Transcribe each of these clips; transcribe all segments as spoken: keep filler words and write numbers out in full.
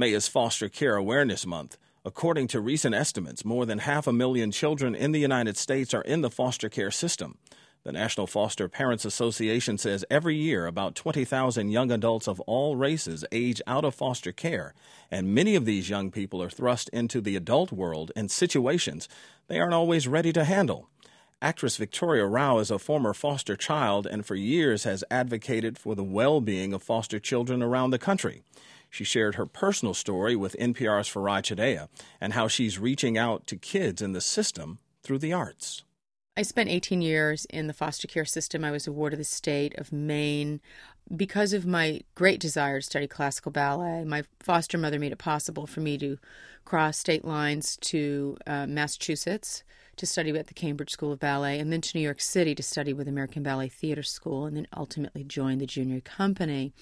May is Foster Care Awareness Month. According to recent estimates, more than half a million children in the United States are in the foster care system. The National Foster Parents Association says every year about twenty thousand young adults of all races age out of foster care, and many of these young people are thrust into the adult world in situations they aren't always ready to handle. Actress Victoria Rao is a former foster child and for years has advocated for the well-being of foster children around the country. She shared her personal story with N P R's Farai Chideya and how she's reaching out to kids in the system through the arts. I spent eighteen years in the foster care system. I was a ward of the state of Maine. Because of my great desire to study classical ballet, my foster mother made it possible for me to cross state lines to uh, Massachusetts to study at the Cambridge School of Ballet, and then to New York City to study with American Ballet Theatre School, and then ultimately join the junior company.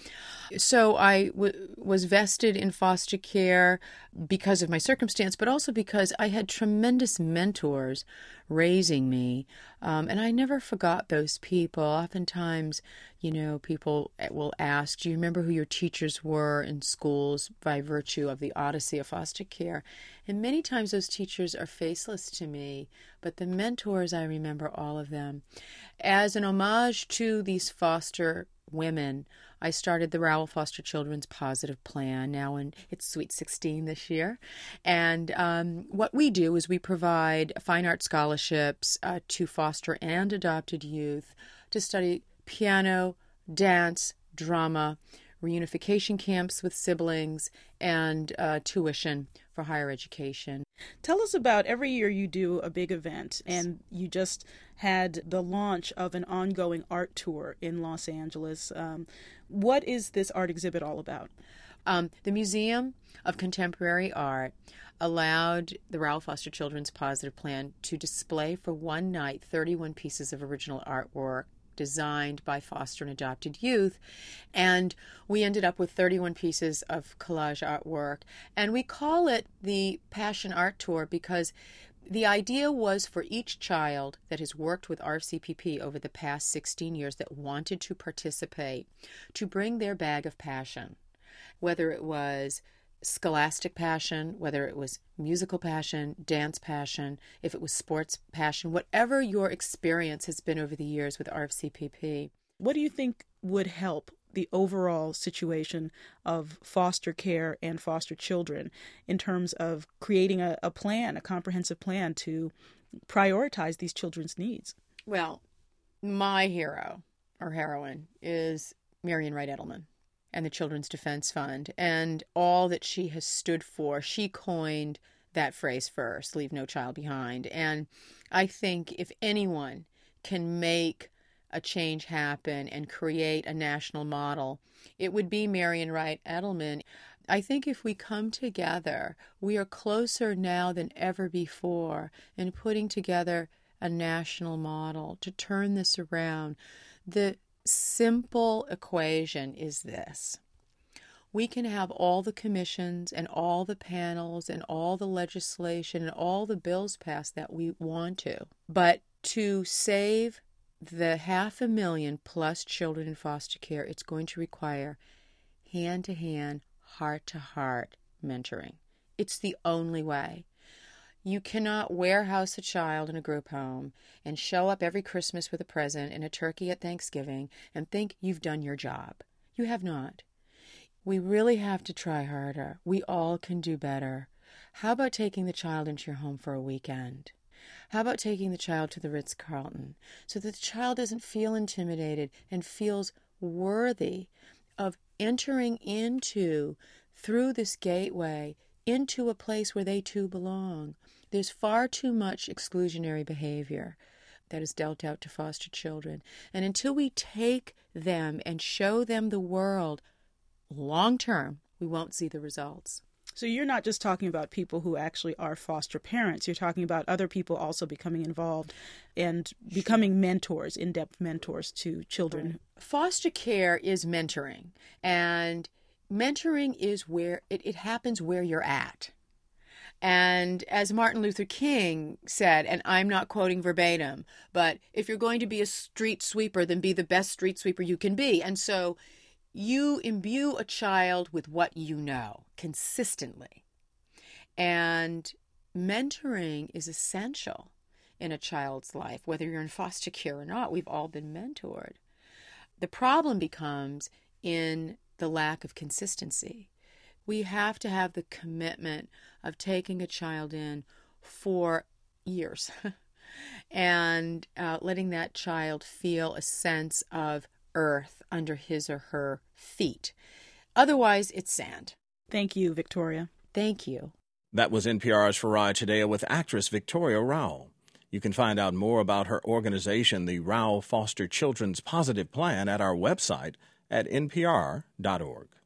So I w- was vested in foster care because of my circumstance, but also because I had tremendous mentors raising me, um, and I never forgot those people. Oftentimes, you know, people will ask, do you remember who your teachers were in schools by virtue of the odyssey of foster care? And many times those teachers are faceless to me, but the mentors, I remember all of them. As an homage to these foster women, I started the Raoul Foster Children's Positive Plan, now in its Sweet sixteen this year. And um, what we do is we provide fine art scholarships uh, to foster and adopted youth to study piano, dance, drama, reunification camps with siblings, and uh, tuition for higher education. Tell us about, every year you do a big event, and you just had the launch of an ongoing art tour in Los Angeles. Um, what is this art exhibit all about? Um, the Museum of Contemporary Art allowed the Raoul Foster Children's Positive Plan to display for one night thirty-one pieces of original artwork designed by foster and adopted youth. And we ended up with thirty-one pieces of collage artwork. And we call it the Passion Art Tour because the idea was for each child that has worked with R F C P P over the past sixteen years that wanted to participate to bring their bag of passion, whether it was scholastic passion, whether it was musical passion, dance passion, if it was sports passion, whatever your experience has been over the years with R F C P P. What do you think would help the overall situation of foster care and foster children in terms of creating a, a plan, a comprehensive plan to prioritize these children's needs? Well, my hero or heroine is Marian Wright Edelman and the Children's Defense Fund, and all that she has stood for. She coined that phrase first, leave no child behind. And I think if anyone can make a change happen and create a national model, it would be Marian Wright Edelman. I think if we come together, we are closer now than ever before in putting together a national model to turn this around. The simple equation is this. We can have all the commissions and all the panels and all the legislation and all the bills passed that we want to, but to save the half a million plus children in foster care, it's going to require hand-to-hand, heart-to-heart mentoring. It's the only way. You cannot warehouse a child in a group home and show up every Christmas with a present and a turkey at Thanksgiving and think you've done your job. You have not. We really have to try harder. We all can do better. How about taking the child into your home for a weekend? How about taking the child to the Ritz-Carlton so that the child doesn't feel intimidated and feels worthy of entering into, through this gateway, into a place where they too belong? There's far too much exclusionary behavior that is dealt out to foster children. And until we take them and show them the world long term, we won't see the results. So you're not just talking about people who actually are foster parents. You're talking about other people also becoming involved and becoming mentors, in-depth mentors to children. Foster care is mentoring. And mentoring is where it, it happens where you're at. And as Martin Luther King said, and I'm not quoting verbatim, but if you're going to be a street sweeper, then be the best street sweeper you can be. And so you imbue a child with what you know consistently. And mentoring is essential in a child's life, whether you're in foster care or not. We've all been mentored. The problem becomes in the lack of consistency. We have to have the commitment of taking a child in for years and uh, letting that child feel a sense of earth under his or her feet. Otherwise, it's sand. Thank you, Victoria. Thank you. That was N P R's Farai Chideya with actress Victoria Rao. You can find out more about her organization, the Rao Foster Children's Positive Plan, at our website at n p r dot org.